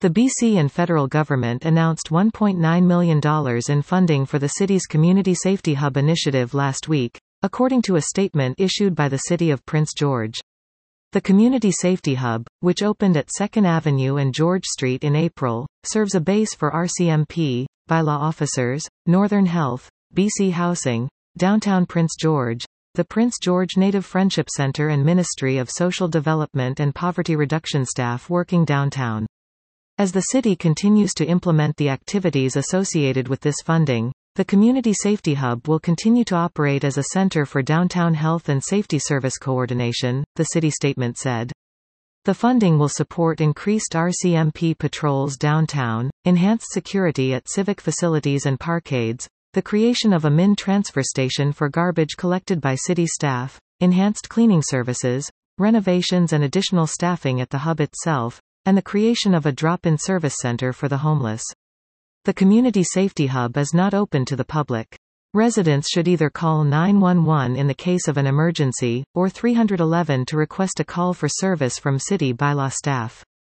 The BC and federal government announced $1.9 million in funding for the city's Community Safety Hub initiative last week, according to a statement issued by the City of Prince George. The Community Safety Hub, which opened at 2nd Avenue and George Street in April, serves a base for RCMP, bylaw officers, Northern Health, BC Housing, Downtown Prince George, the Prince George Native Friendship Centre and Ministry of Social Development and Poverty Reduction staff working downtown. As the city continues to implement the activities associated with this funding, the Community Safety Hub will continue to operate as a center for downtown health and safety service coordination, the city statement said. The funding will support increased RCMP patrols downtown, enhanced security at civic facilities and parkades, the creation of a MIN transfer station for garbage collected by city staff, enhanced cleaning services, renovations and additional staffing at the hub itself, and the creation of a drop-in service center for the homeless. The Community Safety Hub is not open to the public. Residents should either call 911 in the case of an emergency, or 311 to request a call for service from city bylaw staff.